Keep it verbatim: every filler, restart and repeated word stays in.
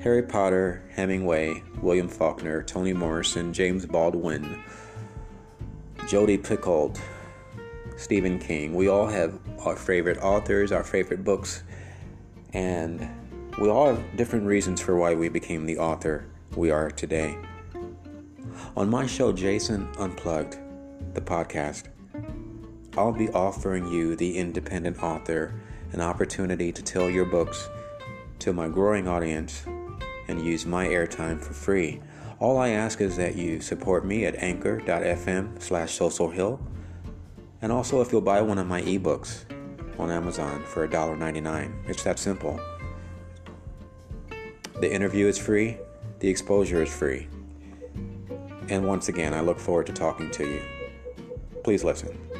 Harry Potter, Hemingway, William Faulkner, Toni Morrison, James Baldwin, Jodi Picoult, Stephen King. We all have our favorite authors, our favorite books, and we all have different reasons for why we became the author we are today. On my show, Jason Unplugged, the podcast, I'll be offering you, the independent author, an opportunity to tell your books to my growing audience and use my airtime for free. All I ask is that you support me at anchor.fm slash socialhill. And also if you'll buy one of my ebooks on Amazon for one dollar and ninety-nine cents. It's that simple. The interview is free. The exposure is free. And once again, I look forward to talking to you. Please listen.